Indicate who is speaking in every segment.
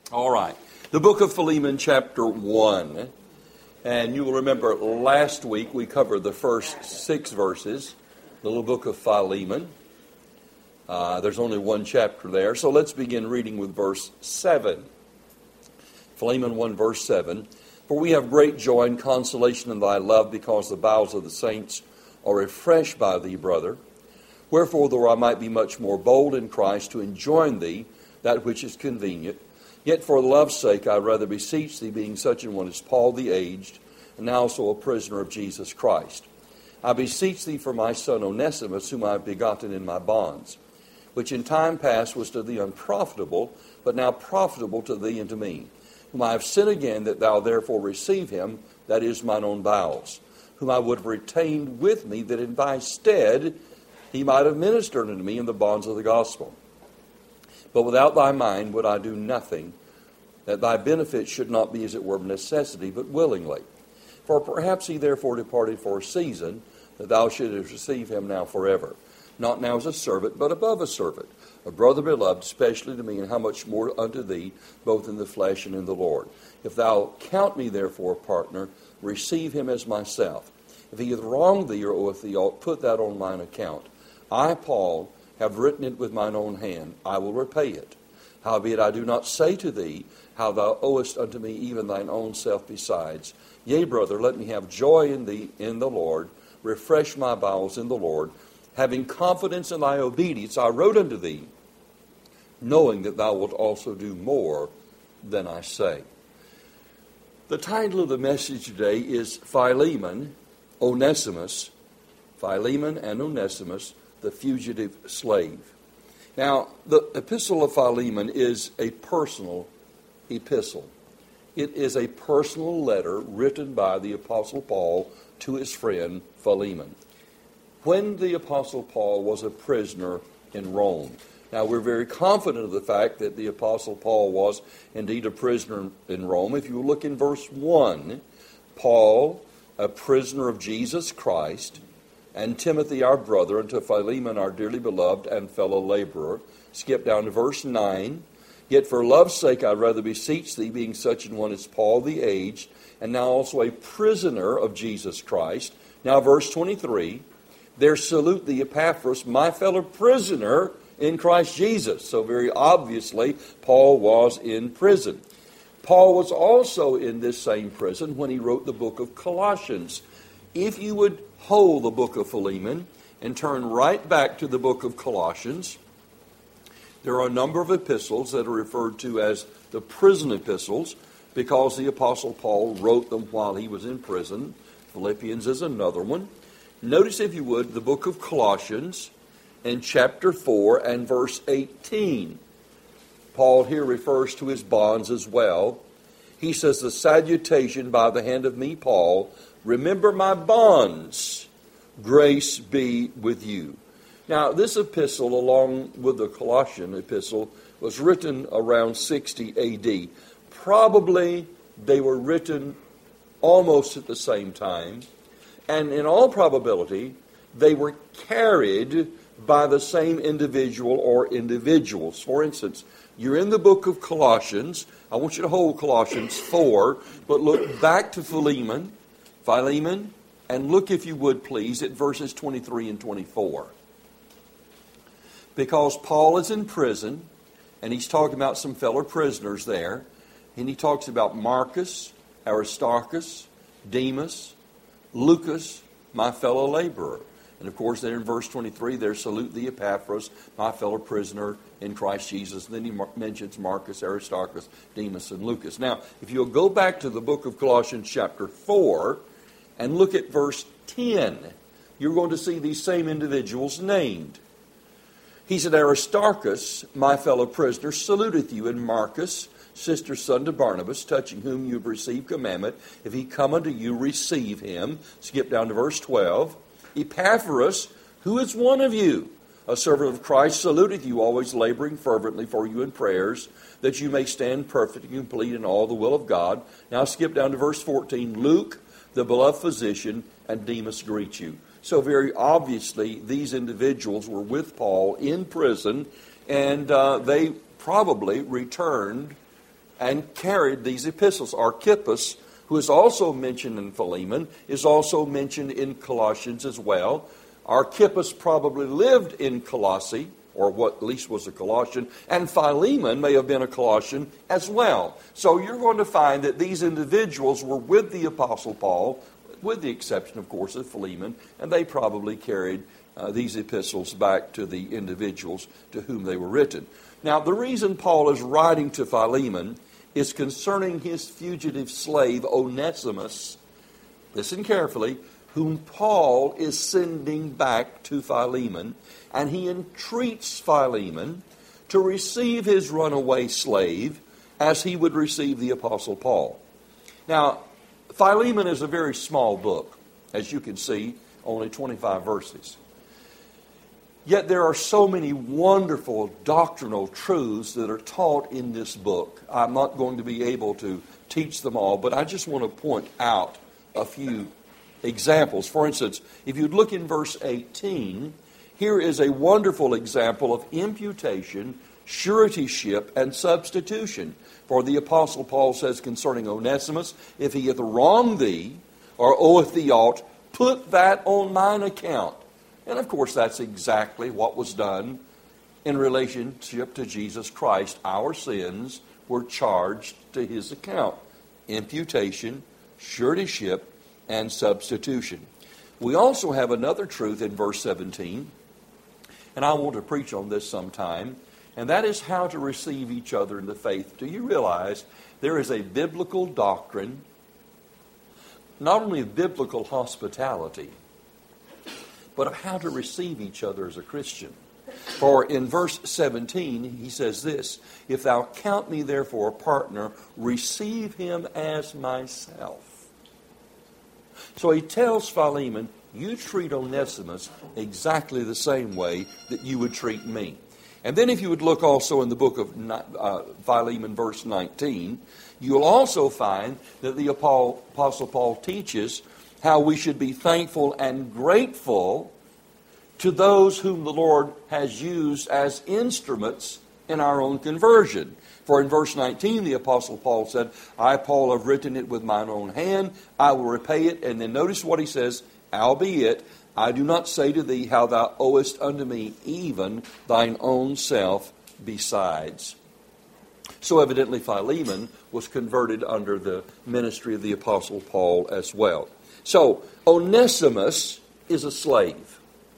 Speaker 1: All right. The book of Philemon, chapter 1. And you will remember last week we covered the first 6 verses, the little book of Philemon. There's only one chapter there. So let's begin reading with verse 7. Philemon 1, verse 7. For we have great joy and consolation in thy love, because the bowels of the saints are refreshed by thee, brother. Wherefore, though I might be much more bold in Christ to enjoin thee that which is convenient, yet for love's sake I rather beseech thee, being such an one as Paul the aged, and now also a prisoner of Jesus Christ. I beseech thee for my son Onesimus, whom I have begotten in my bonds, which in time past was to thee unprofitable, but now profitable to thee and to me, whom I have sent again, that thou therefore receive him, that is mine own bowels, whom I would have retained with me, that in thy stead he might have ministered unto me in the bonds of the gospel. But without thy mind would I do nothing, that thy benefit should not be as it were of necessity, but willingly. For perhaps he therefore departed for a season, that thou shouldest receive him now forever, not now as a servant, but above a servant, a brother beloved, especially to me, and how much more unto thee, both in the flesh and in the Lord. If thou count me therefore a partner, receive him as myself. If he hath wronged thee or oweth thee aught, put that on mine account. I, Paul, have written it with mine own hand. I will repay it. Howbeit I do not say to thee how thou owest unto me even thine own self besides. Yea, brother, let me have joy in thee in the Lord. Refresh my bowels in the Lord. Having confidence in thy obedience, I wrote unto thee, knowing that thou wilt also do more than I say. The title of the message today is Philemon, Onesimus, Philemon and Onesimus, the fugitive slave. Now, the epistle of Philemon is a personal epistle. It is a personal letter written by the Apostle Paul to his friend Philemon. When the Apostle Paul was a prisoner in Rome. Now, we're very confident of the fact that the Apostle Paul was indeed a prisoner in Rome. If you look in verse 1, Paul, a prisoner of Jesus Christ, and Timothy, our brother, and to Philemon, our dearly beloved and fellow laborer. Skip down to verse 9. Yet for love's sake I rather beseech thee, being such an one as Paul the aged, and now also a prisoner of Jesus Christ. Now verse 23. There salute thee Epaphras, my fellow prisoner in Christ Jesus. So very obviously, Paul was in prison. Paul was also in this same prison when he wrote the book of Colossians. If you would hold the book of Philemon and turn right back to the book of Colossians, there are a number of epistles that are referred to as the prison epistles because the Apostle Paul wrote them while he was in prison. Philippians is another one. Notice, if you would, the book of Colossians in chapter 4 and verse 18. Paul here refers to his bonds as well. He says, the salutation by the hand of me, Paul, remember my bonds, grace be with you. Now, this epistle, along with the Colossian epistle, was written around 60 A.D. Probably they were written almost at the same time. And in all probability, they were carried by the same individual or individuals. For instance, you're in the book of Colossians. I want you to hold Colossians 4, but look back to Philemon, and look, if you would please, at verses 23 and 24. Because Paul is in prison, and he's talking about some fellow prisoners there, and he talks about Marcus, Aristarchus, Demas, Lucas, my fellow laborer. And of course, then in verse 23, there salute thee Epaphras, my fellow prisoner in Christ Jesus. And then he mentions Marcus, Aristarchus, Demas, and Lucas. Now, if you'll go back to the book of Colossians chapter 4 and look at verse 10, you're going to see these same individuals named. He said, Aristarchus, my fellow prisoner, saluteth you, and Marcus, sister's son to Barnabas, touching whom you have received commandment. If he come unto you, receive him. Skip down to verse 12. Epaphras, who is one of you, a servant of Christ, saluteth you, always laboring fervently for you in prayers, that you may stand perfect and complete in all the will of God. Now skip down to verse 14. Luke, the beloved physician, and Demas greet you. So very obviously, these individuals were with Paul in prison, and they probably returned and carried these epistles. Archippus, who is also mentioned in Philemon, is also mentioned in Colossians as well. Archippus probably lived in Colossae, or what at least was a Colossian, and Philemon may have been a Colossian as well. So you're going to find that these individuals were with the Apostle Paul, with the exception, of course, of Philemon, and they probably carried these epistles back to the individuals to whom they were written. Now, the reason Paul is writing to Philemon is concerning his fugitive slave, Onesimus, listen carefully, whom Paul is sending back to Philemon, and he entreats Philemon to receive his runaway slave as he would receive the Apostle Paul. Now, Philemon is a very small book, as you can see, only 25 verses. Yet there are so many wonderful doctrinal truths that are taught in this book. I'm not going to be able to teach them all, but I just want to point out a few examples. For instance, if you'd look in verse 18, here is a wonderful example of imputation, suretyship, and substitution. For the Apostle Paul says concerning Onesimus, if he hath wronged thee, or oweth thee aught, put that on mine account. And of course, that's exactly what was done in relationship to Jesus Christ. Our sins were charged to his account. Imputation, suretyship, and substitution. We also have another truth in verse 17, and I want to preach on this sometime, and that is how to receive each other in the faith. Do you realize there is a biblical doctrine, not only of biblical hospitality, but of how to receive each other as a Christian? For in verse 17, he says this, if thou count me therefore a partner, receive him as myself. So he tells Philemon, you treat Onesimus exactly the same way that you would treat me. And then if you would look also in the book of Philemon, verse 19, you'll also find that the Apostle Paul teaches how we should be thankful and grateful to those whom the Lord has used as instruments in our own conversion. For in verse 19, the Apostle Paul said, I, Paul, have written it with mine own hand. I will repay it. And then notice what he says, albeit I do not say to thee how thou owest unto me even thine own self besides. So evidently Philemon was converted under the ministry of the Apostle Paul as well. So Onesimus is a slave.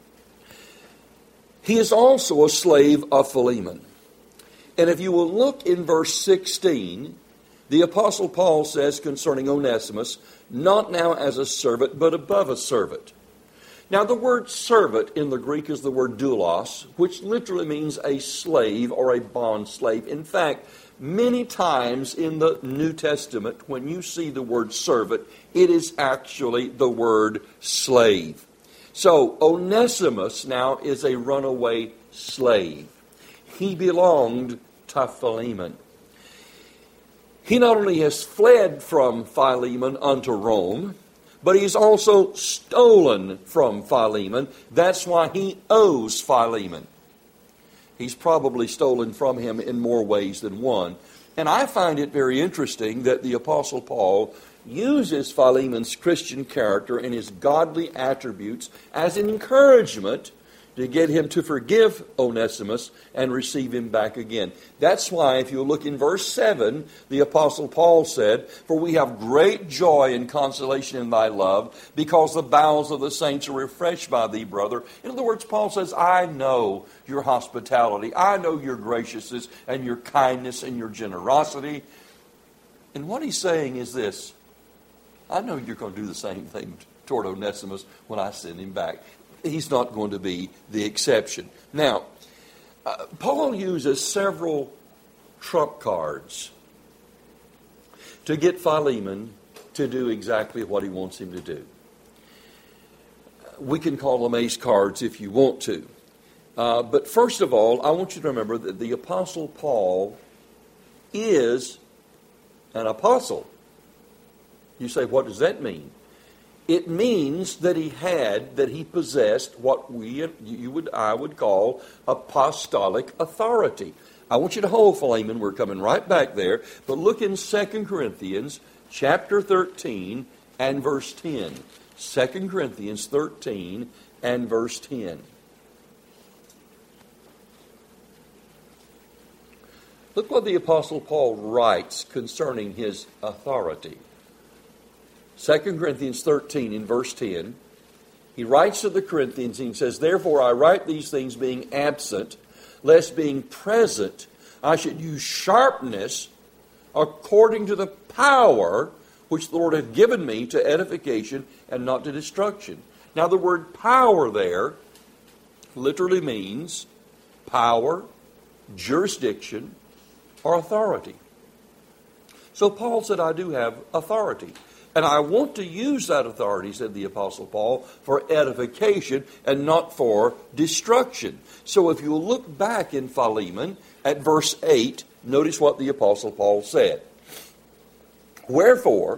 Speaker 1: He is also a slave of Philemon. And if you will look in verse 16, the Apostle Paul says concerning Onesimus, not now as a servant, but above a servant. Now the word servant in the Greek is the word doulos, which literally means a slave or a bond slave. In fact, many times in the New Testament, when you see the word servant, it is actually the word slave. So Onesimus now is a runaway slave. He belonged to Philemon. He not only has fled from Philemon unto Rome, but he's also stolen from Philemon. That's why he owes Philemon. He's probably stolen from him in more ways than one. And I find it very interesting that the Apostle Paul uses Philemon's Christian character and his godly attributes as an encouragement to get him to forgive Onesimus and receive him back again. That's why, if you look in verse 7, the Apostle Paul said, for we have great joy and consolation in thy love, because the bowels of the saints are refreshed by thee, brother. In other words, Paul says, I know your hospitality. I know your graciousness and your kindness and your generosity. And what he's saying is this, I know you're going to do the same thing toward Onesimus when I send him back. He's not going to be the exception. Now, Paul uses several trump cards to get Philemon to do exactly what he wants him to do. We can call them ace cards if you want to. But first of all, I want you to remember that the Apostle Paul is an apostle. You say, what does that mean? It means that he possessed what I would call apostolic authority. I want you to hold Philemon. We're coming right back there. But look in 2 Corinthians chapter 13 and verse 10. 2 Corinthians 13 and verse 10. Look what the Apostle Paul writes concerning his authority. 2 Corinthians 13 in verse 10. He writes to the Corinthians and he says, "Therefore I write these things being absent, lest being present I should use sharpness according to the power which the Lord hath given me to edification and not to destruction." Now the word power there literally means power, jurisdiction, or authority. So Paul said, I do have authority. And I want to use that authority, said the Apostle Paul, for edification and not for destruction. So if you look back in Philemon at verse 8, notice what the Apostle Paul said. "Wherefore,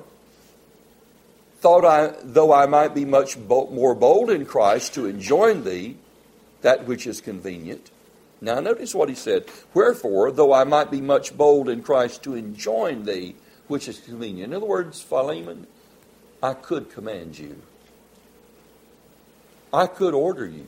Speaker 1: though I might be much more bold in Christ to enjoin thee that which is convenient." Now notice what he said. "Wherefore, though I might be much bold in Christ to enjoin thee which is convenient." In other words, Philemon, I could command you. I could order you.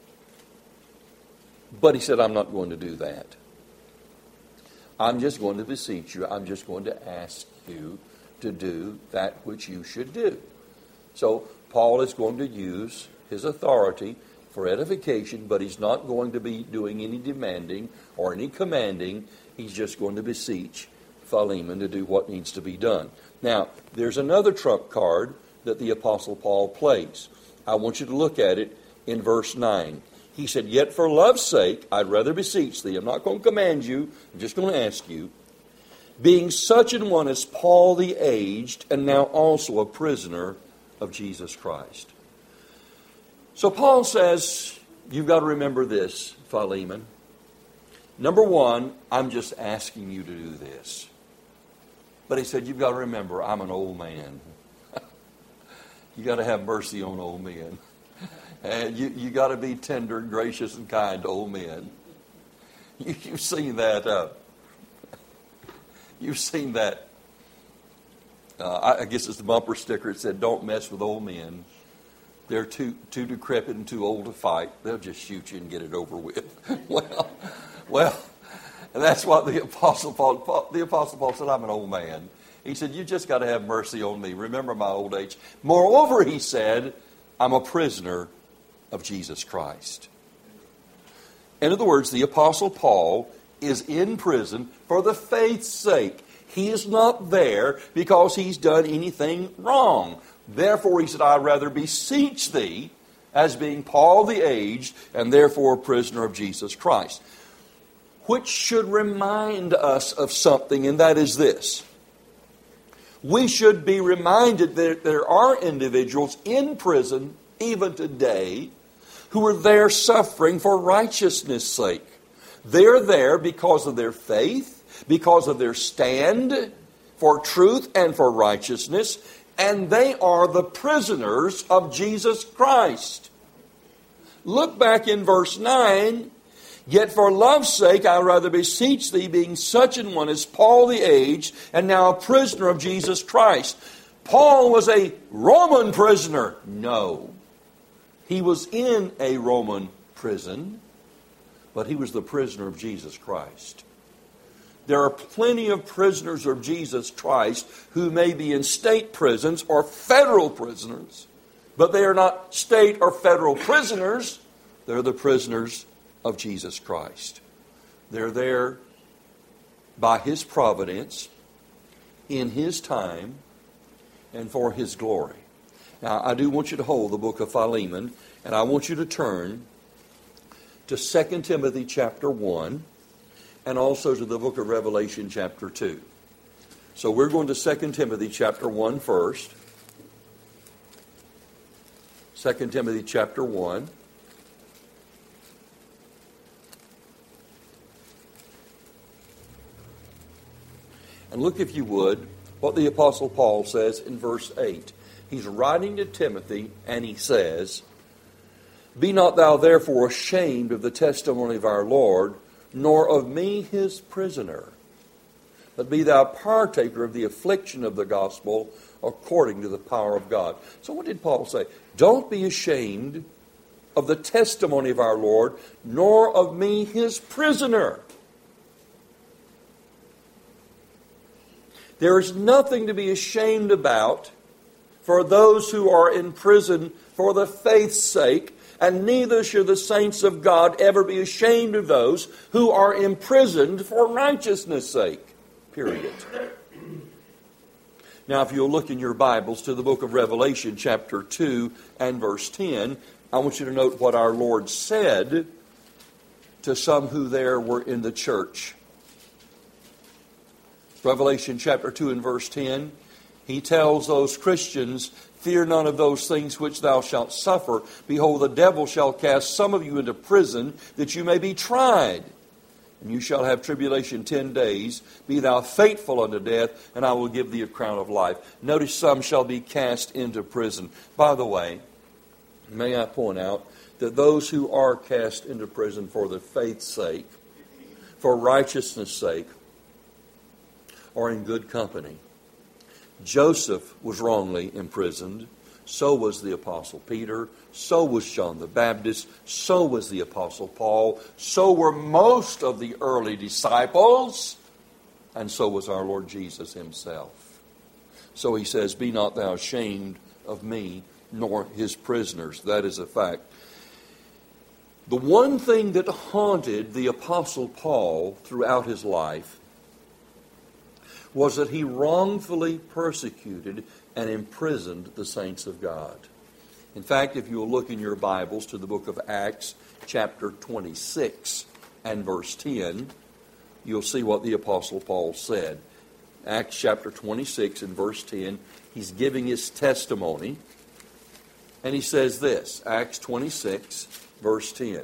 Speaker 1: But he said, I'm not going to do that. I'm just going to beseech you. I'm just going to ask you to do that which you should do. So Paul is going to use his authority for edification, but he's not going to be doing any demanding or any commanding. He's just going to beseech Philemon to do what needs to be done. Now, there's another trump card that the Apostle Paul plays. I want you to look at it in verse 9. He said, "Yet for love's sake, I'd rather beseech thee." I'm not going to command you. I'm just going to ask you. "Being such an one as Paul the aged, and now also a prisoner of Jesus Christ." So Paul says, you've got to remember this, Philemon. Number one, I'm just asking you to do this. But he said, you've got to remember, I'm an old man. You got to have mercy on old men. And you got to be tender and gracious and kind to old men. You've seen that. You've seen that. I guess it's the bumper sticker. It said, "Don't mess with old men. They're too decrepit and too old to fight. They'll just shoot you and get it over with." Well, and that's what the Apostle Paul said, I'm an old man. He said, you just got to have mercy on me. Remember my old age. Moreover, he said, I'm a prisoner of Jesus Christ. In other words, the Apostle Paul is in prison for the faith's sake. He is not there because he's done anything wrong. Therefore, he said, I'd rather beseech thee as being Paul the aged and therefore a prisoner of Jesus Christ. Which should remind us of something, and that is this. We should be reminded that there are individuals in prison, even today, who are there suffering for righteousness' sake. They're there because of their faith, because of their stand for truth and for righteousness, and they are the prisoners of Jesus Christ. Look back in verse 9. "Yet for love's sake I rather beseech thee, being such an one as Paul the aged, and now a prisoner of Jesus Christ." Paul was a Roman prisoner. No. He was in a Roman prison, but he was the prisoner of Jesus Christ. There are plenty of prisoners of Jesus Christ who may be in state prisons or federal prisoners, but they are not state or federal prisoners. They're the prisoners of Jesus Christ. They're there by His providence, in His time, and for His glory. Now, I do want you to hold the book of Philemon, and I want you to turn to 2 Timothy chapter 1, and also to the book of Revelation chapter 2. So we're going to 2 Timothy chapter 1 first. 2 Timothy chapter 1. And look, if you would, what the Apostle Paul says in verse 8. He's writing to Timothy, and he says, "Be not thou therefore ashamed of the testimony of our Lord, nor of me his prisoner, but be thou partaker of the affliction of the gospel according to the power of God. So what did Paul say? Don't be ashamed of the testimony of our Lord, nor of me his prisoner. There is nothing to be ashamed about for those who are in prison for the faith's sake, and neither should the saints of God ever be ashamed of those who are imprisoned for righteousness' sake. Period. Now, if you'll look in your Bibles to the book of Revelation, chapter 2 and verse 10, I want you to note what our Lord said to some who there were in the church. Revelation chapter 2 and verse 10, He tells those Christians, fear none of those things which thou shalt suffer. Behold, the devil shall cast some of you into prison, that you may be tried. And you shall have tribulation 10 days. Be thou faithful unto death, and I will give thee a crown of life. Notice some shall be cast into prison. By the way, may I point out that those who are cast into prison for the faith's sake, for righteousness' sake, are in good company. Joseph was wrongly imprisoned. So was the Apostle Peter. So was John the Baptist. So was the Apostle Paul. So were most of the early disciples. And so was our Lord Jesus himself. So he says, be not thou ashamed of me, nor his prisoners. That is a fact. The one thing that haunted the Apostle Paul throughout his life was that he wrongfully persecuted and imprisoned the saints of God. In fact, if you will look in your Bibles to the book of Acts, chapter 26 and verse 10, you'll see what the Apostle Paul said. Acts chapter 26 and verse 10, he's giving his testimony, and he says this, Acts 26, verse 10.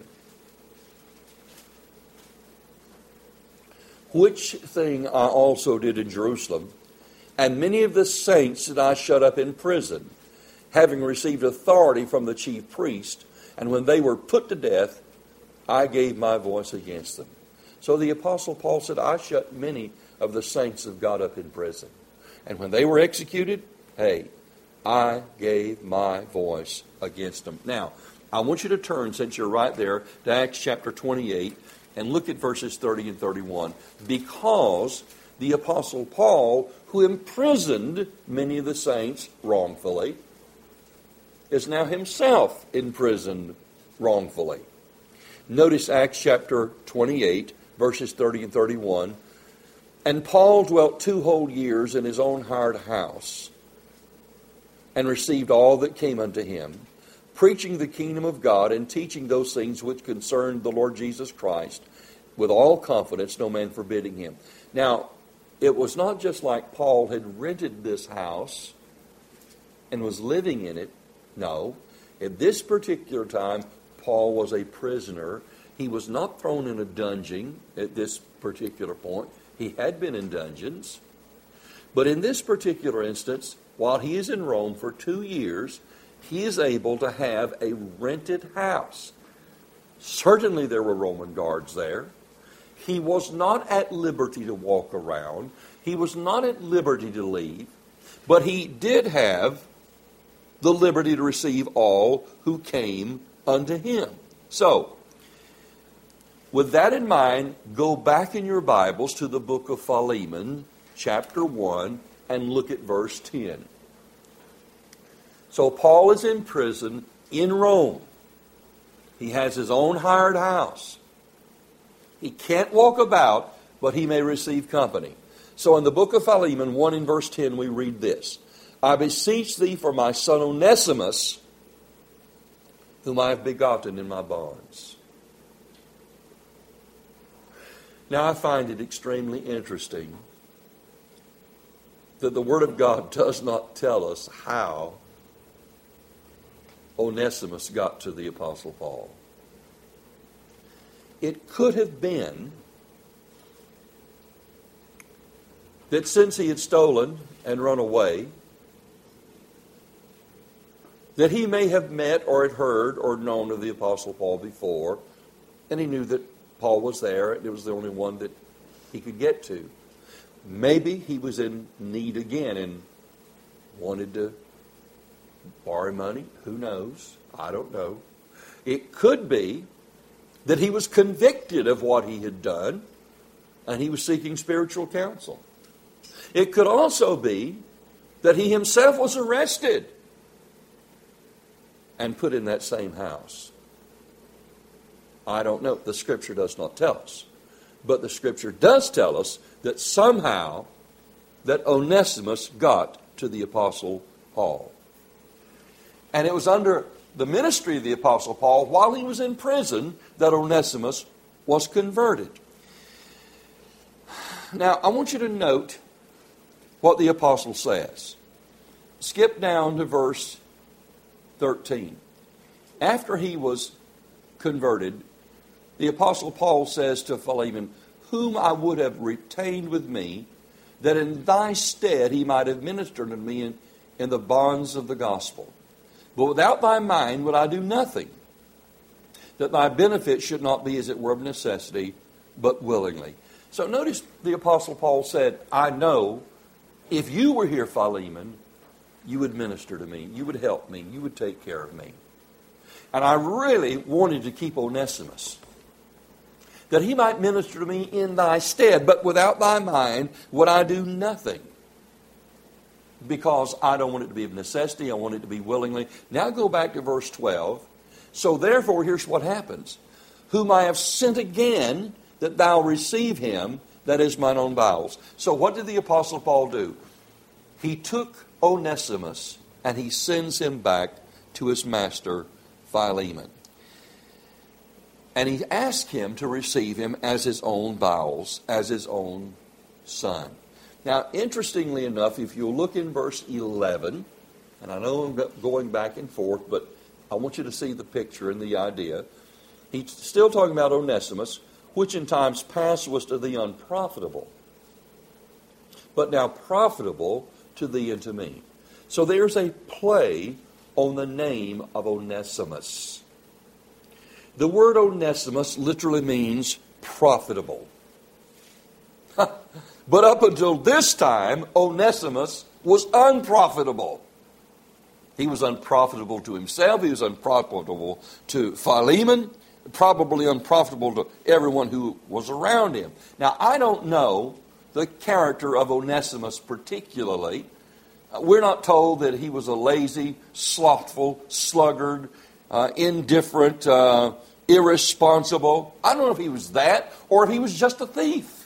Speaker 1: Which thing I also did in Jerusalem, and many of the saints did I shut up in prison, having received authority from the chief priest, and when they were put to death, I gave my voice against them. So the Apostle Paul said, I shut many of the saints of God up in prison. And when they were executed, hey, I gave my voice against them. Now, I want you to turn, since you're right there, to Acts chapter 28, and look at verses 30 and 31. Because the Apostle Paul, who imprisoned many of the saints wrongfully, is now himself imprisoned wrongfully. Notice Acts chapter 28, verses 30 and 31. And Paul dwelt 2 whole years in his own hired house, and received all that came unto him, preaching the kingdom of God, and teaching those things which concerned the Lord Jesus Christ, with all confidence, no man forbidding him. Now, it was not just like Paul had rented this house and was living in it. No. At this particular time, Paul was a prisoner. He was not thrown in a dungeon at this particular point. He had been in dungeons. But in this particular instance, while he is in Rome for 2 years, he is able to have a rented house. Certainly there were Roman guards there. He was not at liberty to walk around. He was not at liberty to leave. But he did have the liberty to receive all who came unto him. So, with that in mind, go back in your Bibles to the book of Philemon, chapter 1, and look at verse 10. So Paul is in prison in Rome. He has his own hired house. He can't walk about, but he may receive company. So in the book of Philemon 1 in verse 10, we read this. I beseech thee for my son Onesimus, whom I have begotten in my bonds. Now I find it extremely interesting that the Word of God does not tell us how Onesimus got to the Apostle Paul. It could have been that since he had stolen and run away, that he may have met or had heard or known of the Apostle Paul before, and he knew that Paul was there. It was the only one that he could get to. Maybe he was in need again and wanted to borrow money. Who knows? I don't know. It could be that he was convicted of what he had done and he was seeking spiritual counsel. It could also be that he himself was arrested and put in that same house. I don't know. The Scripture does not tell us. But the Scripture does tell us that somehow that Onesimus got to the Apostle Paul. And it was under the ministry of the Apostle Paul, while he was in prison, that Onesimus was converted. Now, I want you to note what the Apostle says. Skip down to verse 13. After he was converted, the Apostle Paul says to Philemon, "Whom I would have retained with me, that in thy stead he might have ministered unto me in the bonds of the gospel. But without thy mind would I do nothing, that thy benefit should not be as it were of necessity, but willingly." So notice the Apostle Paul said, I know if you were here, Philemon, you would minister to me, you would help me, you would take care of me. And I really wanted to keep Onesimus, that he might minister to me in thy stead, but without thy mind would I do nothing. Because I don't want it to be of necessity, I want it to be willingly. Now go back to verse 12. So therefore, here's what happens. Whom I have sent again, that thou receive him, that is mine own bowels. So what did the Apostle Paul do? He took Onesimus and he sends him back to his master, Philemon. And he asked him to receive him as his own bowels, as his own son. Now, interestingly enough, if you'll look in verse 11, and I know I'm going back and forth, but I want you to see the picture and the idea. He's still talking about Onesimus, which in times past was to thee unprofitable, but now profitable to thee and to me. So there's a play on the name of Onesimus. The word Onesimus literally means profitable. But up until this time, Onesimus was unprofitable. He was unprofitable to himself. He was unprofitable to Philemon. Probably unprofitable to everyone who was around him. Now, I don't know the character of Onesimus particularly. We're not told that he was a lazy, slothful, sluggard, indifferent, irresponsible. I don't know if he was that or if he was just a thief.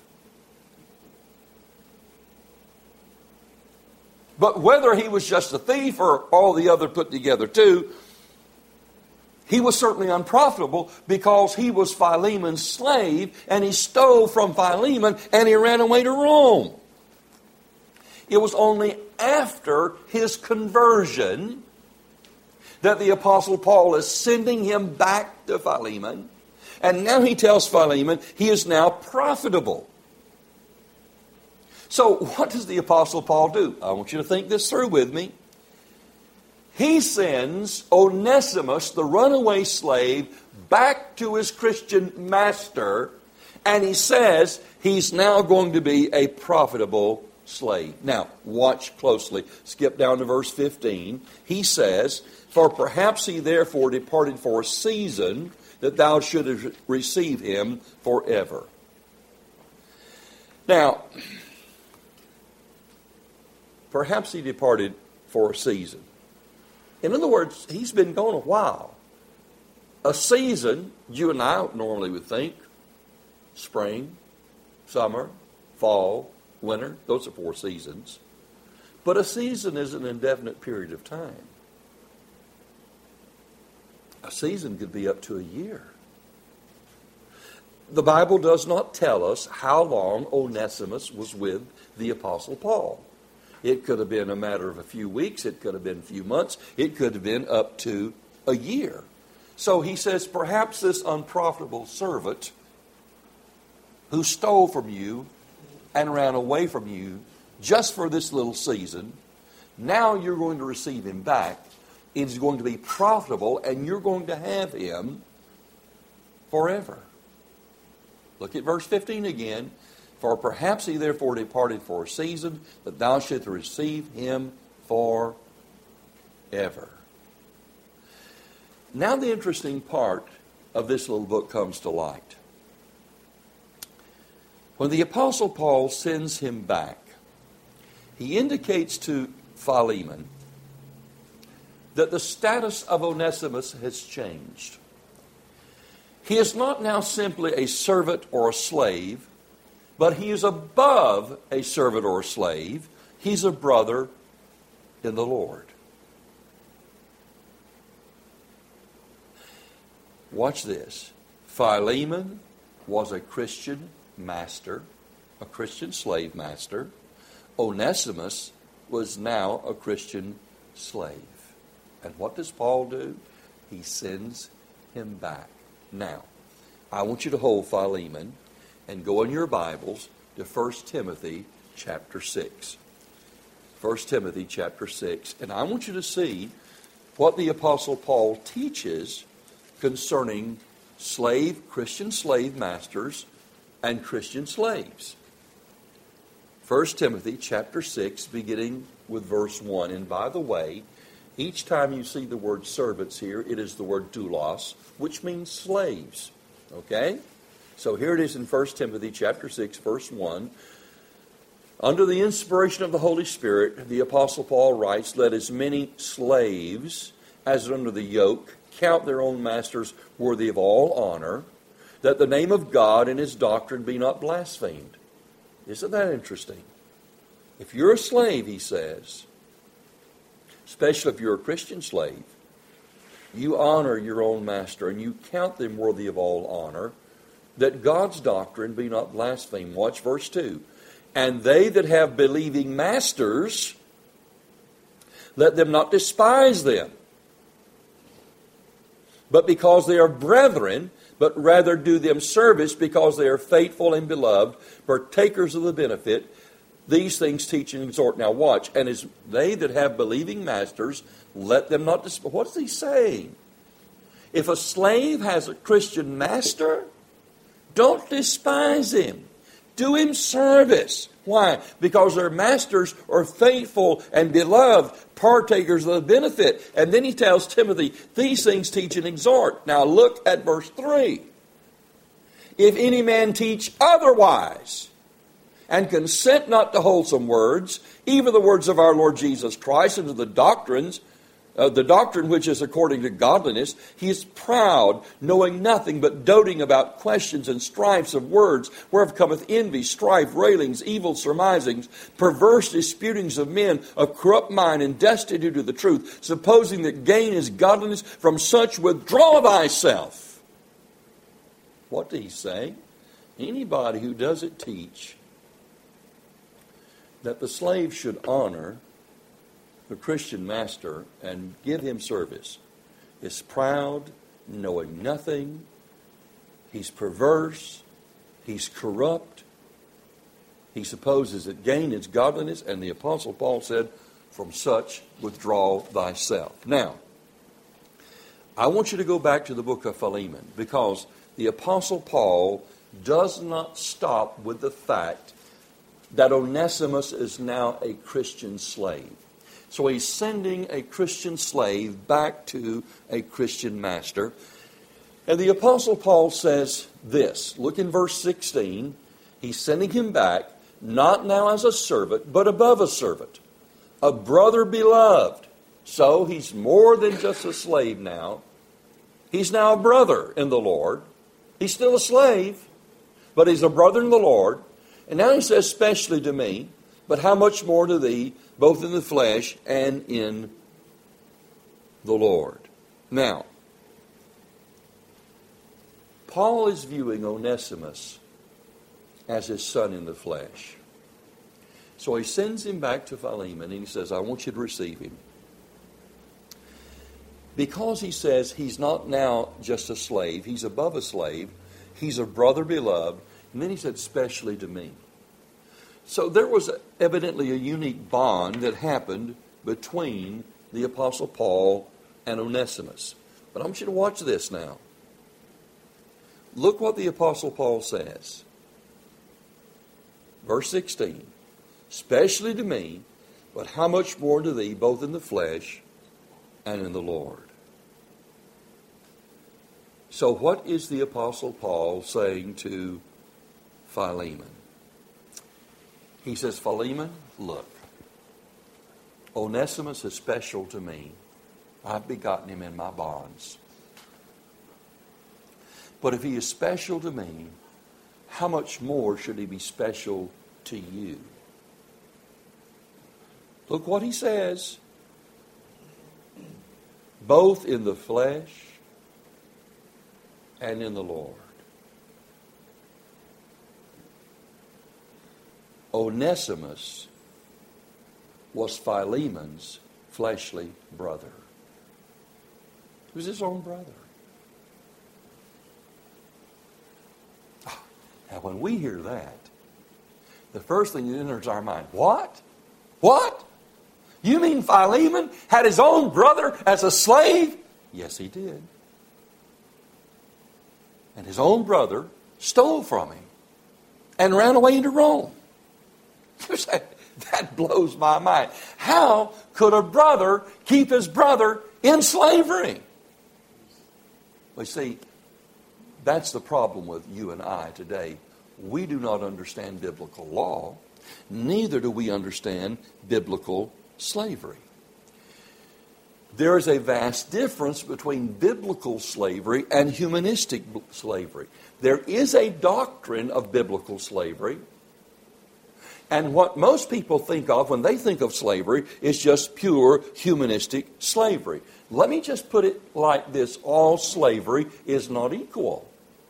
Speaker 1: But whether he was just a thief or all the other put together too, he was certainly unprofitable because he was Philemon's slave and he stole from Philemon and he ran away to Rome. It was only after his conversion that the Apostle Paul is sending him back to Philemon. And now he tells Philemon he is now profitable. So what does the Apostle Paul do? I want you to think this through with me. He sends Onesimus, the runaway slave, back to his Christian master, and he says he's now going to be a profitable slave. Now, watch closely. Skip down to verse 15. He says, "For perhaps he therefore departed for a season, that thou shouldest receive him forever." Now, perhaps he departed for a season. In other words, he's been gone a while. A season, you and I normally would think, spring, summer, fall, winter, those are 4 seasons. But a season is an indefinite period of time. A season could be up to a year. The Bible does not tell us how long Onesimus was with the Apostle Paul. It could have been a matter of a few weeks. It could have been a few months. It could have been up to a year. So he says, perhaps this unprofitable servant who stole from you and ran away from you just for this little season, now you're going to receive him back. It's going to be profitable and you're going to have him forever. Look at verse 15 again. For perhaps he therefore departed for a season, that thou shouldst receive him forever. Now the interesting part of this little book comes to light. When the Apostle Paul sends him back, he indicates to Philemon that the status of Onesimus has changed. He is not now simply a servant or a slave, but he is above a servant or a slave. He's a brother in the Lord. Watch this. Philemon was a Christian master, a Christian slave master. Onesimus was now a Christian slave. And what does Paul do? He sends him back. Now, I want you to hold Philemon and go in your Bibles to 1 Timothy chapter 6. 1 Timothy chapter 6. And I want you to see what the Apostle Paul teaches concerning Christian slave masters and Christian slaves. 1 Timothy chapter 6, beginning with verse 1. And by the way, each time you see the word servants here, it is the word doulos, which means slaves. Okay? So here it is in 1 Timothy chapter 6, verse 1. Under the inspiration of the Holy Spirit, the Apostle Paul writes, let as many slaves as are under the yoke count their own masters worthy of all honor, that the name of God and his doctrine be not blasphemed. Isn't that interesting? If you're a slave, he says, especially if you're a Christian slave, you honor your own master and you count them worthy of all honor, that God's doctrine be not blasphemed. Watch verse 2. And they that have believing masters, let them not despise them, but because they are brethren, but rather do them service because they are faithful and beloved, partakers of the benefit. These things teach and exhort. Now watch. And as they that have believing masters, let them not despise. What's he saying? If a slave has a Christian master, don't despise him. Do him service. Why? Because their masters are faithful and beloved, partakers of the benefit. And then he tells Timothy, these things teach and exhort. Now look at verse 3. If any man teach otherwise, and consent not to wholesome words, even the words of our Lord Jesus Christ, and to the doctrine which is according to godliness, he is proud, knowing nothing, but doting about questions and strifes of words, whereof cometh envy, strife, railings, evil surmisings, perverse disputings of men of corrupt mind and destitute of the truth, supposing that gain is godliness. From such withdraw thyself. What did he say? Anybody who doesn't teach that the slave should honor the Christian master and give him service is proud, knowing nothing. He's perverse. He's corrupt. He supposes that gain is godliness, and the Apostle Paul said, from such withdraw thyself. Now, I want you to go back to the book of Philemon, because the Apostle Paul does not stop with the fact that Onesimus is now a Christian slave. So he's sending a Christian slave back to a Christian master. And the Apostle Paul says this. Look in verse 16. He's sending him back, not now as a servant, but above a servant, a brother beloved. So he's more than just a slave now. He's now a brother in the Lord. He's still a slave, but he's a brother in the Lord. And now he says, especially to me, but how much more to thee, both in the flesh and in the Lord. Now, Paul is viewing Onesimus as his son in the flesh. So he sends him back to Philemon and he says, I want you to receive him. Because he says he's not now just a slave, he's above a slave, he's a brother beloved, and then he said, especially to me. So there was evidently a unique bond that happened between the Apostle Paul and Onesimus. But I want you to watch this now. Look what the Apostle Paul says. Verse 16. Especially to me, but how much more to thee, both in the flesh and in the Lord. So what is the Apostle Paul saying to Philemon? He says, Philemon, look, Onesimus is special to me. I've begotten him in my bonds. But if he is special to me, how much more should he be special to you? Look what he says. Both in the flesh and in the Lord. Onesimus was Philemon's fleshly brother. He was his own brother. Now, when we hear that, the first thing that enters our mind, what? What? You mean Philemon had his own brother as a slave? Yes, he did. And his own brother stole from him and ran away into Rome. You say, that blows my mind. How could a brother keep his brother in slavery? Well, see, that's the problem with you and I today. We do not understand biblical law. Neither do we understand biblical slavery. There is a vast difference between biblical slavery and humanistic slavery. There is a doctrine of biblical slavery. And what most people think of when they think of slavery is just pure humanistic slavery. Let me just put it like this. All slavery is not equal.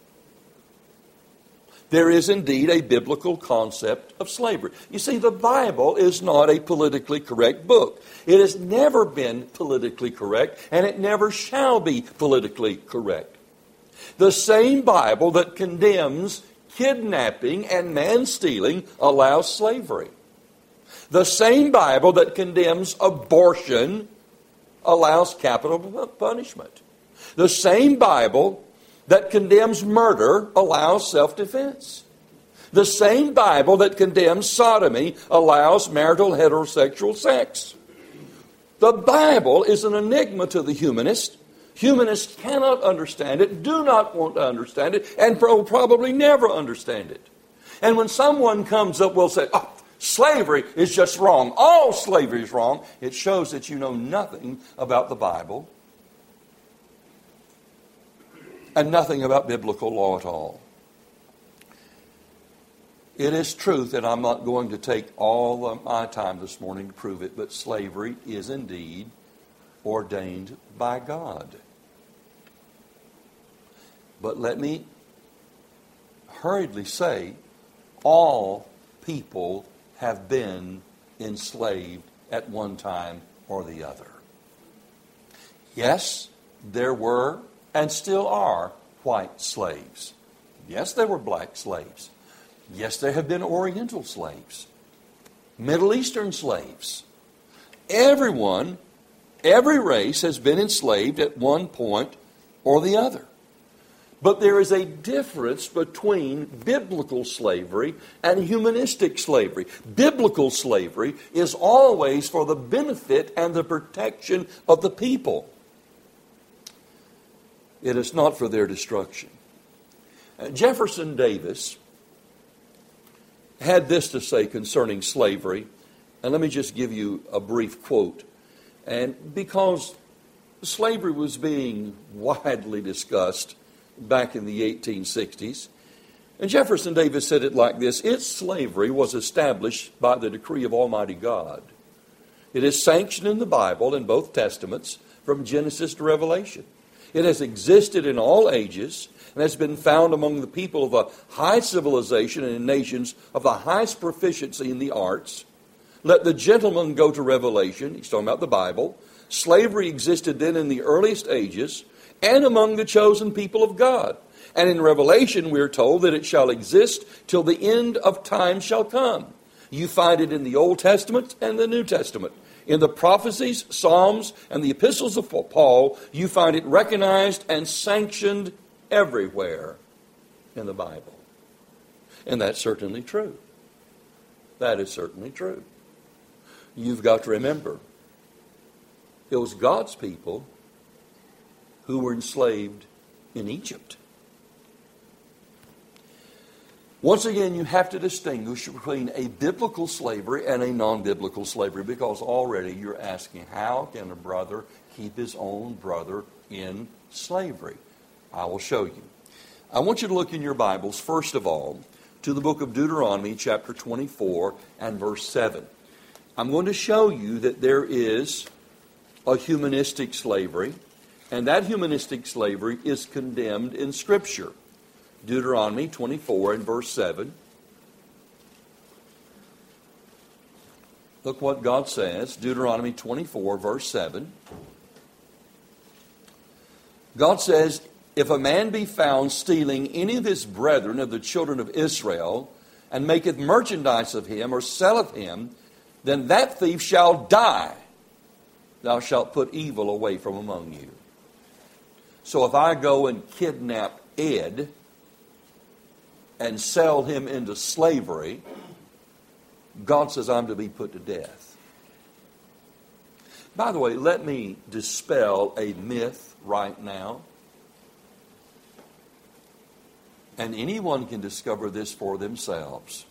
Speaker 1: There is indeed a biblical concept of slavery. You see, the Bible is not a politically correct book. It has never been politically correct, and it never shall be politically correct. The same Bible that condemns kidnapping and man-stealing allows slavery. The same Bible that condemns abortion allows capital punishment. The same Bible that condemns murder allows self-defense. The same Bible that condemns sodomy allows marital heterosexual sex. The Bible is an enigma to the humanist. Humanists cannot understand it, do not want to understand it, and will probably never understand it. And when someone comes up, will say, oh, slavery is just wrong. All slavery is wrong. It shows that you know nothing about the Bible and nothing about biblical law at all. It is truth, and I'm not going to take all of my time this morning to prove it, but slavery is indeed ordained by God. But let me hurriedly say, all people have been enslaved at one time or the other. Yes, there were and still are white slaves. Yes, there were black slaves. Yes, there have been Oriental slaves, Middle Eastern slaves. Everyone, every race has been enslaved at one point or the other. But there is a difference between biblical slavery and humanistic slavery. Biblical slavery is always for the benefit and the protection of the people. It is not for their destruction. Jefferson Davis had this to say concerning slavery, and let me just give you a brief quote. And because slavery was being widely discussed back in the 1860s, and Jefferson Davis said it like this: its slavery was established by the decree of Almighty God. It is sanctioned in the Bible in both Testaments from Genesis to Revelation. It has existed in all ages and has been found among the people of a high civilization and in nations of the highest proficiency in the arts. Let the gentleman go to Revelation. He's talking about the Bible. Slavery existed then in the earliest ages and among the chosen people of God. And in Revelation we are told that it shall exist till the end of time shall come. You find it in the Old Testament and the New Testament. In the prophecies, Psalms, and the epistles of Paul, you find it recognized and sanctioned everywhere. in the Bible. And that's certainly true. That is certainly true. You've got to remember, it was God's people who were enslaved in Egypt. Once again, you have to distinguish between a biblical slavery and a non-biblical slavery, because already you're asking, how can a brother keep his own brother in slavery? I will show you. I want you to look in your Bibles, first of all, to the book of Deuteronomy, chapter 24 and verse 7. I'm going to show you that there is a humanistic slavery, and that humanistic slavery is condemned in Scripture. Deuteronomy 24 and verse 7. Look what God says. Deuteronomy 24, verse 7. God says, if a man be found stealing any of his brethren of the children of Israel, and maketh merchandise of him, or selleth him, then that thief shall die. Thou shalt put evil away from among you. So if I go and kidnap Ed and sell him into slavery, God says I'm to be put to death. By the way, let me dispel a myth right now. And anyone can discover this for themselves.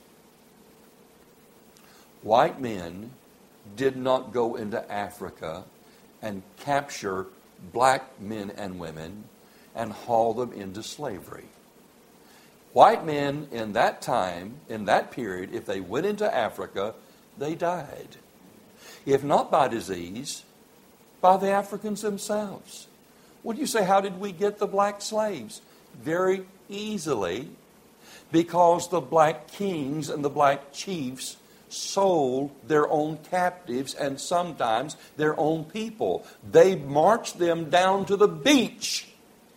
Speaker 1: White men did not go into Africa and capture black men and women and haul them into slavery. White men in that time, in that period, if they went into Africa, they died. If not by disease, by the Africans themselves. Would you say, how did we get the black slaves? Very easily, because the black kings and the black chiefs sold their own captives and sometimes their own people. They marched them down to the beach.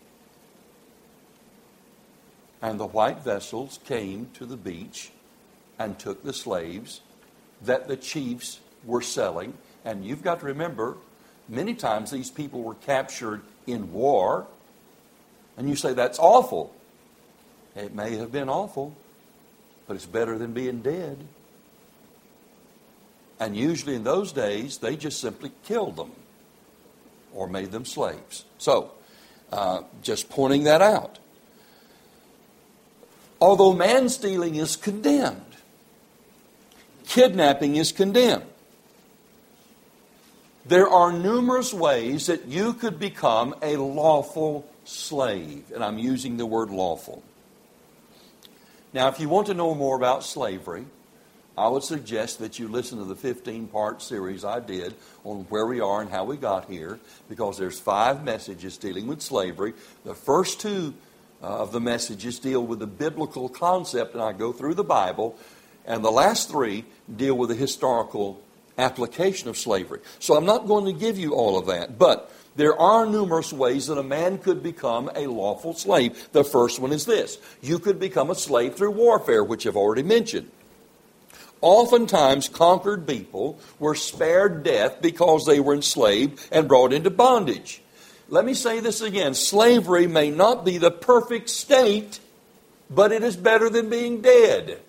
Speaker 1: And the white vessels came to the beach and took the slaves that the chiefs were selling. And you've got to remember, many times these people were captured in war. And you say, that's awful. It may have been awful, but it's better than being dead. And usually in those days, they just simply killed them or made them slaves. So, just pointing that out. Although man-stealing is condemned, kidnapping is condemned. There are numerous ways that you could become a lawful slave. And I'm using the word lawful. Now, if you want to know more about slavery, I would suggest that you listen to the 15-part series I did on where we are and how we got here, because there's 5 messages dealing with slavery. The first 2 of the messages deal with the biblical concept, and I go through the Bible, and the last 3 deal with the historical application of slavery. So I'm not going to give you all of that, but there are numerous ways that a man could become a lawful slave. The first one is this. You could become a slave through warfare, which I've already mentioned. Oftentimes, conquered people were spared death because they were enslaved and brought into bondage. Let me say this again. Slavery may not be the perfect state, but it is better than being dead.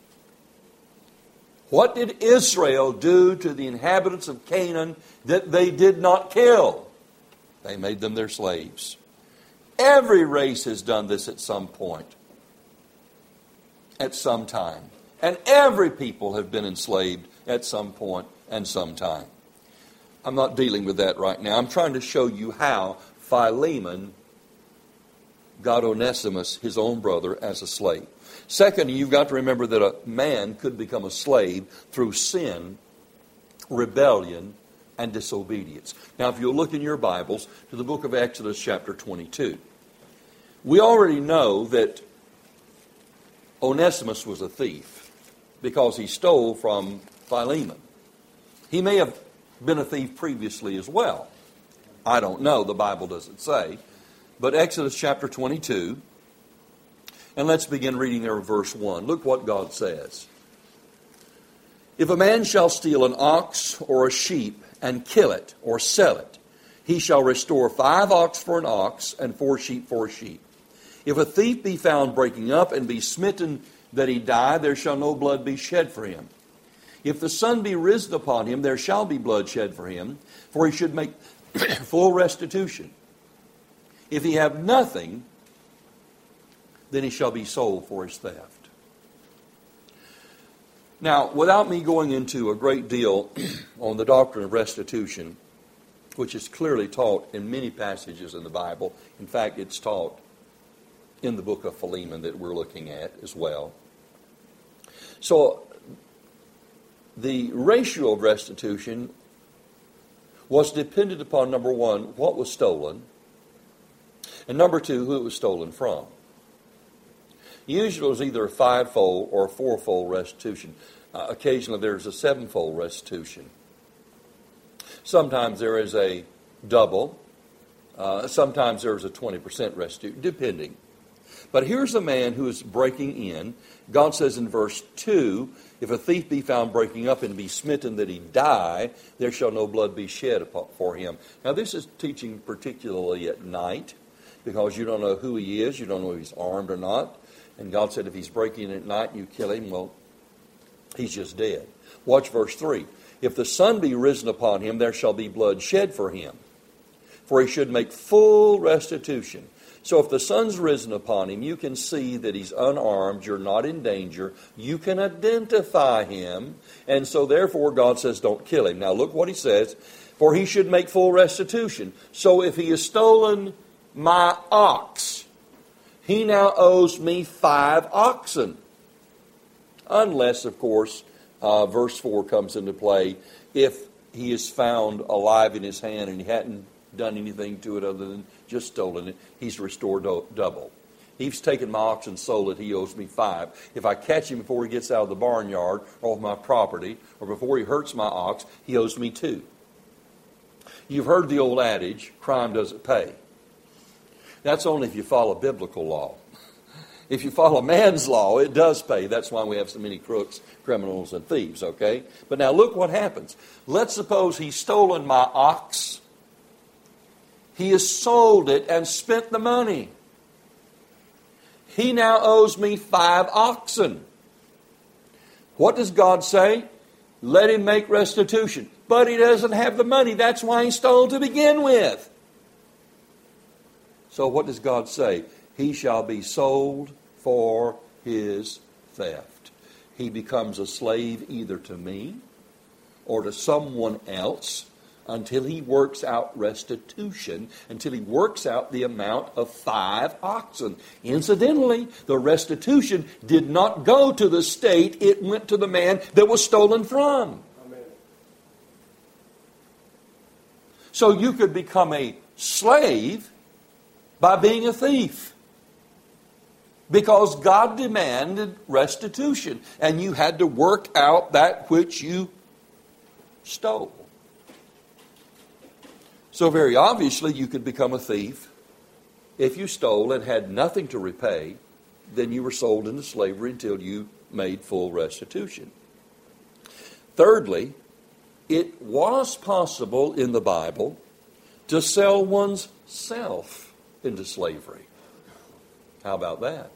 Speaker 1: What did Israel do to the inhabitants of Canaan that they did not kill? They made them their slaves. Every race has done this at some point, at some time. And every people have been enslaved at some point and some time. I'm not dealing with that right now. I'm trying to show you how Philemon got Onesimus, his own brother, as a slave. Second, you've got to remember that a man could become a slave through sin, rebellion, and disobedience. Now, if you'll look in your Bibles to the book of Exodus chapter 22. We already know that Onesimus was a thief because he stole from Philemon. He may have been a thief previously as well. I don't know. The Bible doesn't say. But Exodus chapter 22, and let's begin reading there in verse 1. Look what God says. If a man shall steal an ox or a sheep and kill it or sell it, he shall restore 5 ox for an ox and 4 sheep for a sheep. If a thief be found breaking up and be smitten that he die, there shall no blood be shed for him. If the sun be risen upon him, there shall be blood shed for him, for he should make full restitution. If he have nothing, then he shall be sold for his theft. Now, without me going into a great deal on the doctrine of restitution, which is clearly taught in many passages in the Bible, in fact, it's taught in the book of Philemon that we're looking at as well. So, the ratio of restitution was dependent upon, number one, what was stolen, and number two, who it was stolen from. Usually it was either a fivefold or a fourfold restitution. Occasionally there's a sevenfold restitution. Sometimes there is a double. Sometimes there's a 20% restitution, depending. But here's a man who is breaking in. God says in verse 2, if a thief be found breaking up and be smitten that he die, there shall no blood be shed for him. Now this is teaching particularly at night, because you don't know who he is, you don't know if he's armed or not. And God said if he's breaking in at night and you kill him, well, he's just dead. Watch verse 3. If the sun be risen upon him, there shall be blood shed for him, for he should make full restitution. So if the sun's risen upon him, you can see that he's unarmed, you're not in danger, you can identify him, and so therefore God says don't kill him. Now look what he says, for he should make full restitution. So if he has stolen my ox, he now owes me 5 oxen. Unless, of course, verse 4 comes into play, if he is found alive in his hand and he hadn't done anything to it other than just stolen it, he's restored double. He's taken my ox and sold it, he owes me 5. If I catch him before he gets out of the barnyard or off my property, or before he hurts my ox, he owes me 2. You've heard the old adage, crime doesn't pay. That's only if you follow biblical law. If you follow man's law, it does pay. That's why we have so many crooks, criminals, and thieves, okay? But now look what happens. Let's suppose he's stolen my ox. He has sold it and spent the money. He now owes me 5 oxen. What does God say? Let him make restitution. But he doesn't have the money. That's why he stole to begin with. So what does God say? He shall be sold for his theft. He becomes a slave either to me or to someone else until he works out restitution, until he works out the amount of 5 oxen. Incidentally, the restitution did not go to the state, it went to the man that was stolen from. Amen. So you could become a slave by being a thief, because God demanded restitution, and you had to work out that which you stole. So very obviously you could become a thief if you stole and had nothing to repay. Then you were sold into slavery until you made full restitution. Thirdly, it was possible in the Bible to sell one's self into slavery. How about that?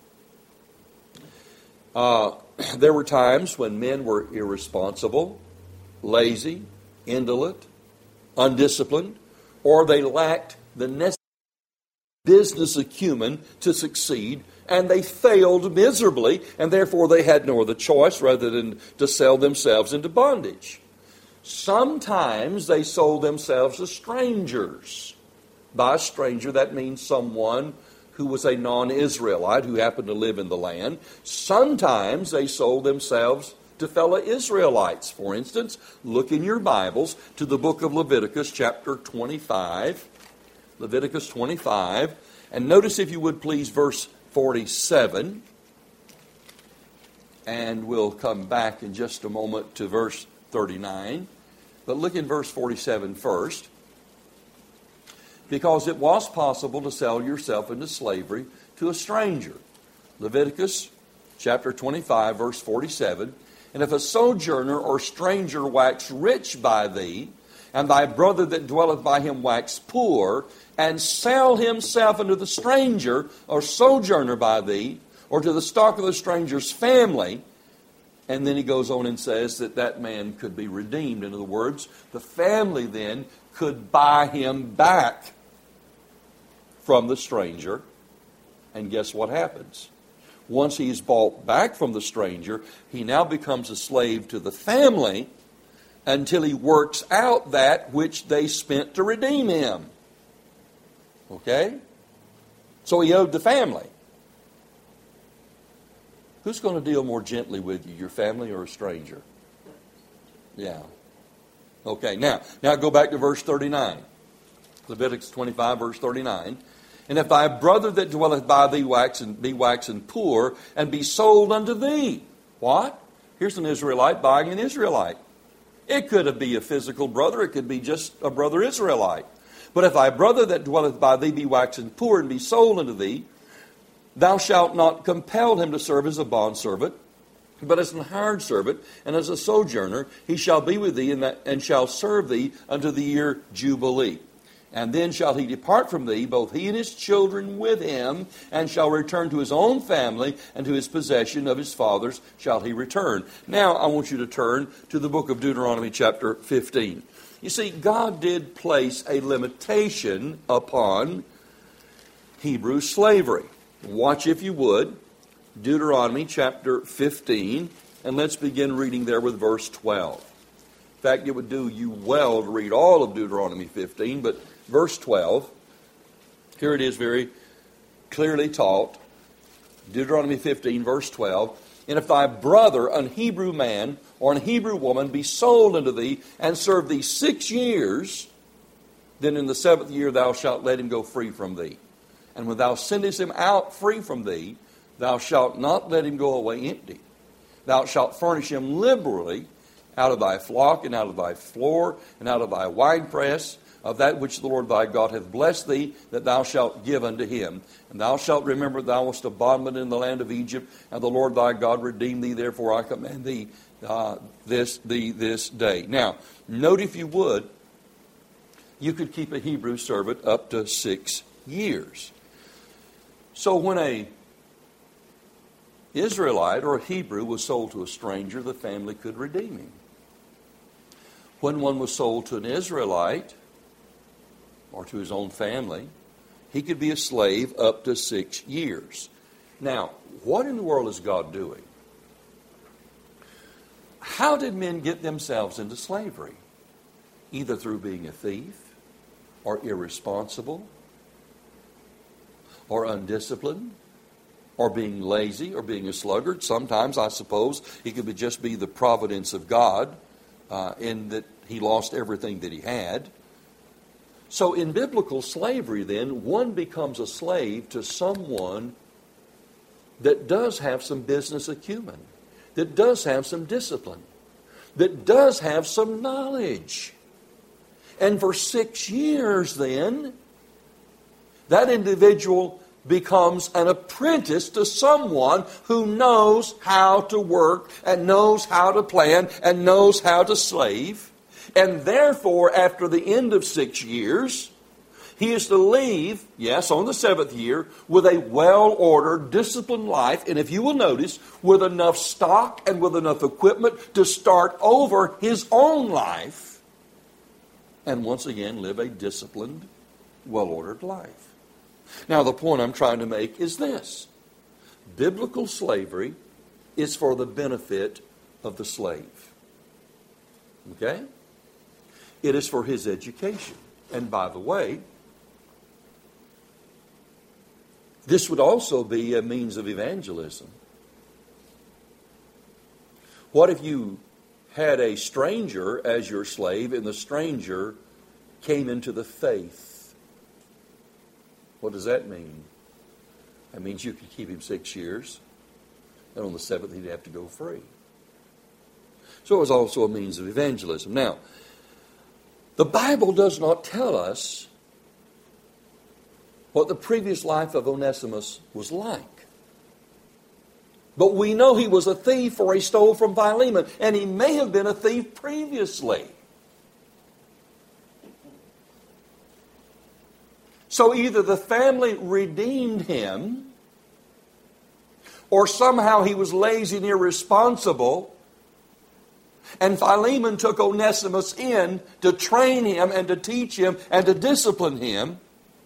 Speaker 1: There were times when men were irresponsible, lazy, indolent, undisciplined, or they lacked the necessary business acumen to succeed, and they failed miserably, and therefore they had no other choice rather than to sell themselves into bondage. Sometimes they sold themselves to strangers. By a stranger, that means someone who was a non-Israelite who happened to live in the land. Sometimes they sold themselves to fellow Israelites. For instance, look in your Bibles to the book of Leviticus chapter 25. Leviticus 25. And notice, if you would please, verse 47. And we'll come back in just a moment to verse 39. But look in verse 47 first. Because it was possible to sell yourself into slavery to a stranger. Leviticus chapter 25, verse 47. And if a sojourner or stranger wax rich by thee, and thy brother that dwelleth by him wax poor, and sell himself unto the stranger or sojourner by thee, or to the stock of the stranger's family. And then he goes on and says that that man could be redeemed. In other words, the family then could buy him back from the stranger. And guess what happens? Once he's bought back from the stranger, he now becomes a slave to the family until he works out that which they spent to redeem him. Okay? So he owed the family. Who's going to deal more gently with you, your family or a stranger? Yeah. Okay, now go back to verse 39. Leviticus 25, verse 39. And if thy brother that dwelleth by thee be waxen poor, and be sold unto thee. What? Here's an Israelite buying an Israelite. It could be a physical brother. It could be just a brother Israelite. But if thy brother that dwelleth by thee be waxen poor, and be sold unto thee, thou shalt not compel him to serve as a bondservant, but as an hired servant, and as a sojourner, he shall be with thee, and shall serve thee unto the year Jubilee. And then shall he depart from thee, both he and his children with him, and shall return to his own family, and to his possession of his fathers shall he return. Now I want you to turn to the book of Deuteronomy chapter 15. You see, God did place a limitation upon Hebrew slavery. Watch, if you would, Deuteronomy chapter 15, and let's begin reading there with verse 12. In fact, it would do you well to read all of Deuteronomy 15, but verse 12, here it is very clearly taught. Deuteronomy 15, verse 12. And if thy brother, an Hebrew man or an Hebrew woman, be sold unto thee, and serve thee 6 years, then in the 7th year thou shalt let him go free from thee. And when thou sendest him out free from thee, thou shalt not let him go away empty. Thou shalt furnish him liberally out of thy flock, and out of thy floor, and out of thy winepress, of that which the Lord thy God hath blessed thee, that thou shalt give unto him. And thou shalt remember thou wast a bondman in the land of Egypt, and the Lord thy God redeemed thee. Therefore I command thee this day. Now, note, if you would, you could keep a Hebrew servant up to 6 years. So when a Israelite or a Hebrew was sold to a stranger, the family could redeem him. When one was sold to an Israelite or to his own family, he could be a slave up to 6 years. Now, what in the world is God doing? How did men get themselves into slavery? Either through being a thief, or irresponsible, or undisciplined, or being lazy, or being a sluggard. Sometimes, I suppose, it could just be the providence of God in that he lost everything that he had. So in biblical slavery, then, one becomes a slave to someone that does have some business acumen, that does have some discipline, that does have some knowledge. And for 6 years, then, that individual becomes an apprentice to someone who knows how to work and knows how to plan and knows how to slave. And therefore, after the end of 6 years, he is to leave, yes, on the 7th year, with a well-ordered, disciplined life, and if you will notice, with enough stock and with enough equipment to start over his own life, and once again live a disciplined, well-ordered life. Now, the point I'm trying to make is this. Biblical slavery is for the benefit of the slave. Okay? It is for his education. And by the way, this would also be a means of evangelism. What if you had a stranger as your slave, and the stranger came into the faith? What does that mean? That means you could keep him 6 years, and on the 7th he'd have to go free. So it was also a means of evangelism. Now, the Bible does not tell us what the previous life of Onesimus was like. But we know he was a thief, for he stole from Philemon, and he may have been a thief previously. So either the family redeemed him, or somehow he was lazy and irresponsible, and Philemon took Onesimus in to train him and to teach him and to discipline him.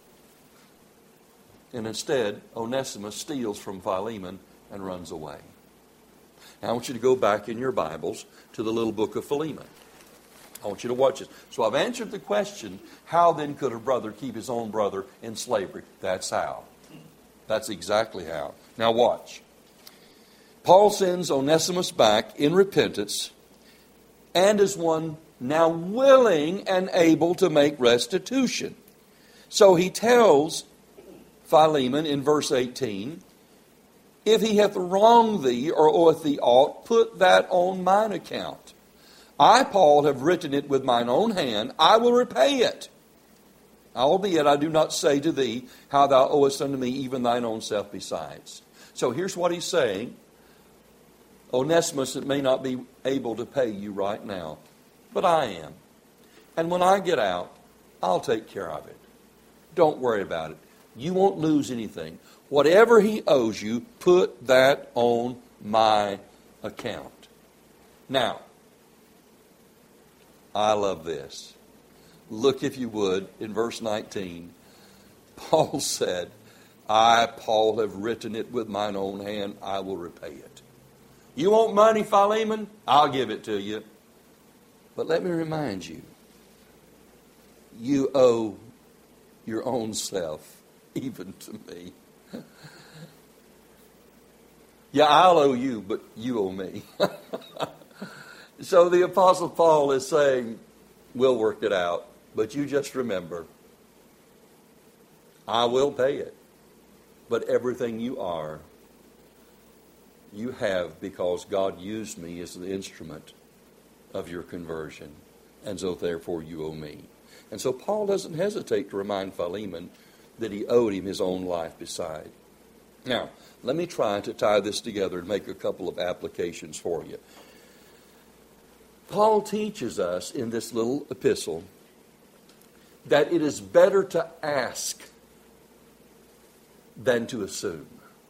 Speaker 1: And instead, Onesimus steals from Philemon and runs away. Now I want you to go back in your Bibles to the little book of Philemon. I want you to watch this. So I've answered the question, how then could a brother keep his own brother in slavery? That's how. That's exactly how. Now watch. Paul sends Onesimus back in repentance and is one now willing and able to make restitution. So he tells Philemon in verse 18, if he hath wronged thee or oweth thee aught, put that on mine account. I, Paul, have written it with mine own hand. I will repay it. Albeit I do not say to thee how thou owest unto me even thine own self besides. So here's what he's saying. Onesimus may not be able to pay you right now, but I am. And when I get out, I'll take care of it. Don't worry about it. You won't lose anything. Whatever he owes you, put that on my account. Now, I love this. Look, if you would, in verse 19. Paul said, I, Paul, have written it with mine own hand. I will repay it. You want money, Philemon? I'll give it to you. But let me remind you, you owe your own self even to me. Yeah, I'll owe you, but you owe me. So the Apostle Paul is saying, we'll work it out, but you just remember, I will pay it. But everything you are, you have because God used me as the instrument of your conversion. And so therefore you owe me. And so Paul doesn't hesitate to remind Philemon that he owed him his own life beside. Now, let me try to tie this together and make a couple of applications for you. Paul teaches us in this little epistle that it is better to ask than to assume.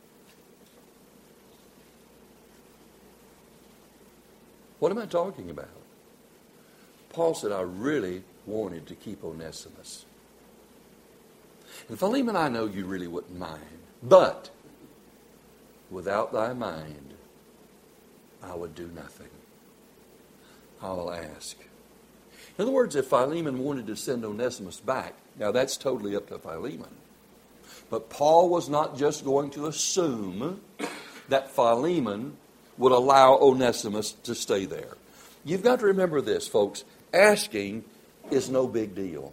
Speaker 1: What am I talking about? Paul said, I really wanted to keep Onesimus. And Philemon, I know you really wouldn't mind. But without thy mind, I would do nothing. I will ask. In other words, if Philemon wanted to send Onesimus back, now that's totally up to Philemon. But Paul was not just going to assume that Philemon would allow Onesimus to stay there. You've got to remember this, folks. Asking is no big deal.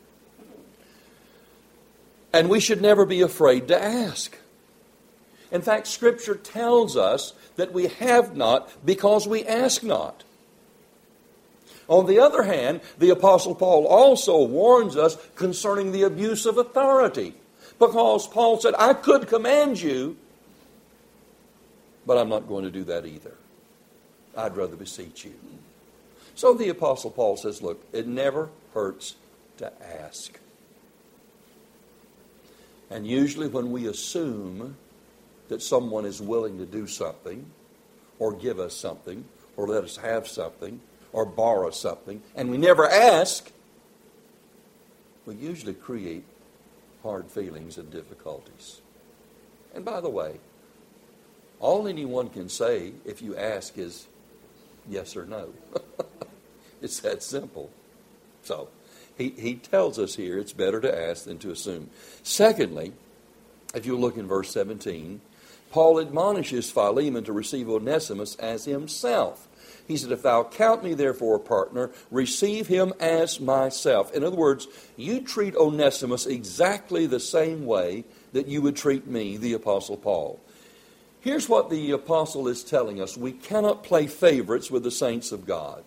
Speaker 1: And we should never be afraid to ask. In fact, Scripture tells us that we have not because we ask not. On the other hand, the Apostle Paul also warns us concerning the abuse of authority. Because Paul said, I could command you, but I'm not going to do that either. I'd rather beseech you. So the Apostle Paul says, look, it never hurts to ask. And usually when we assume that someone is willing to do something, or give us something, or let us have something, or borrow something, and we never ask, we usually create hard feelings and difficulties. And by the way, all anyone can say if you ask is yes or no. It's that simple. So, he tells us here it's better to ask than to assume. Secondly, if you look in verse 17, Paul admonishes Philemon to receive Onesimus as himself. He said, if thou count me therefore a partner, receive him as myself. In other words, you treat Onesimus exactly the same way that you would treat me, the Apostle Paul. Here's what the Apostle is telling us. We cannot play favorites with the saints of God.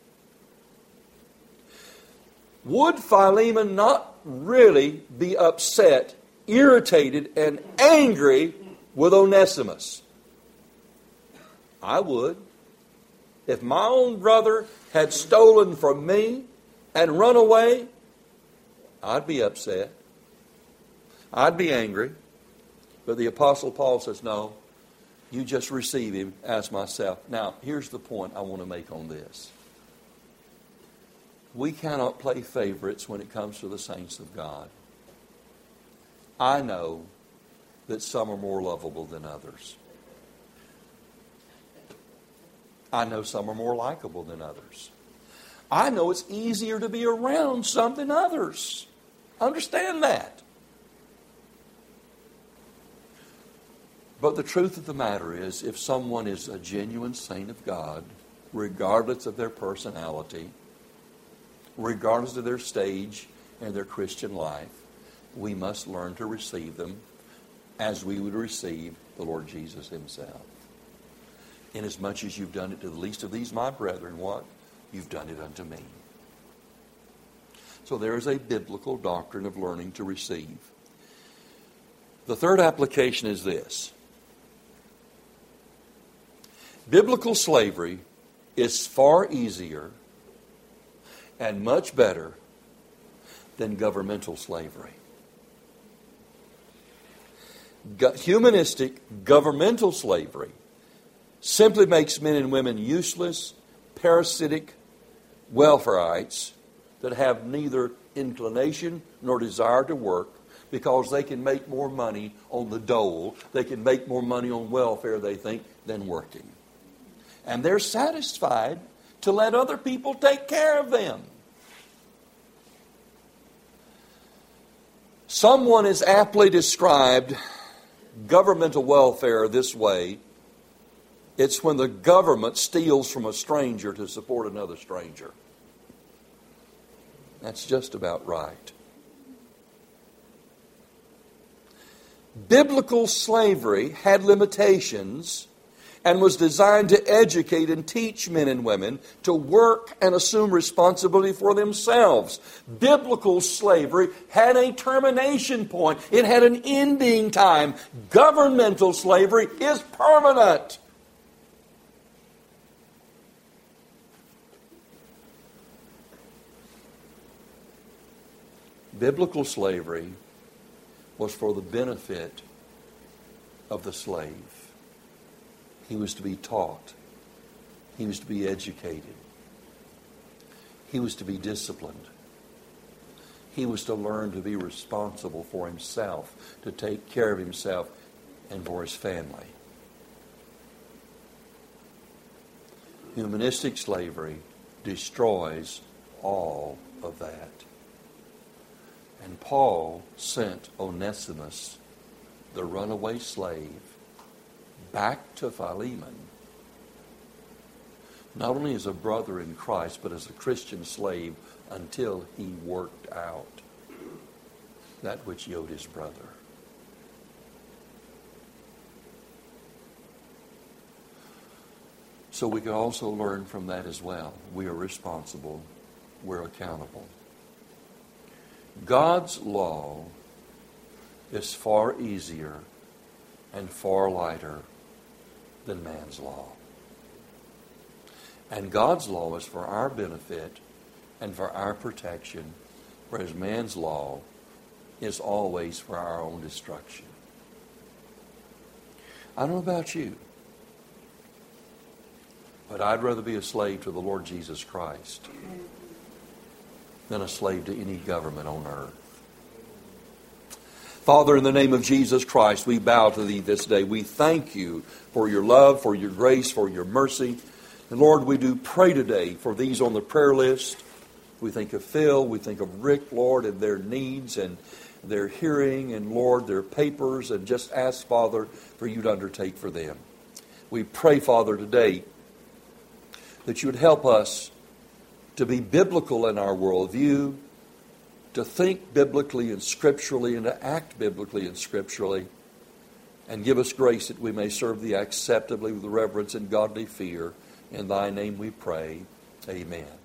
Speaker 1: Would Philemon not really be upset, irritated, and angry with Onesimus? I would. If my own brother had stolen from me and run away, I'd be upset. I'd be angry. But the Apostle Paul says, no, you just receive him as myself. Now, here's the point I want to make on this. We cannot play favorites when it comes to the saints of God. I know that some are more lovable than others. I know some are more likable than others. I know it's easier to be around some than others. Understand that. But the truth of the matter is, if someone is a genuine saint of God, regardless of their personality, regardless of their stage in their Christian life, we must learn to receive them as we would receive the Lord Jesus himself. Inasmuch as you've done it to the least of these, my brethren, what? You've done it unto me. So there is a biblical doctrine of learning to receive. The third application is this. Biblical slavery is far easier and much better than governmental slavery. Humanistic governmental slavery simply makes men and women useless, parasitic welfareites that have neither inclination nor desire to work because they can make more money on the dole, they can make more money on welfare, they think, than working. And they're satisfied to let other people take care of them. Someone has aptly described governmental welfare this way. It's when the government steals from a stranger to support another stranger. That's just about right. Biblical slavery had limitations and was designed to educate and teach men and women to work and assume responsibility for themselves. Biblical slavery had a termination point. It had an ending time. Governmental slavery is permanent. Biblical slavery was for the benefit of the slave. He was to be taught. He was to be educated. He was to be disciplined. He was to learn to be responsible for himself, to take care of himself and for his family. Humanistic slavery destroys all of that. And Paul sent Onesimus, the runaway slave, back to Philemon, not only as a brother in Christ, but as a Christian slave until he worked out that which he owed his brother. So we can also learn from that as well. We are responsible. We're accountable. God's law is far easier and far lighter than man's law. And God's law is for our benefit and for our protection, whereas man's law is always for our own destruction. I don't know about you, but I'd rather be a slave to the Lord Jesus Christ than a slave to any government on earth. Father, in the name of Jesus Christ, we bow to Thee this day. We thank You for Your love, for Your grace, for Your mercy. And Lord, we do pray today for these on the prayer list. We think of Phil, we think of Rick, Lord, and their needs and their hearing, and Lord, their papers, and just ask, Father, for You to undertake for them. We pray, Father, today that You would help us to be biblical in our worldview, to think biblically and scripturally, and to act biblically and scripturally, and give us grace that we may serve Thee acceptably with reverence and godly fear. In Thy name we pray. Amen.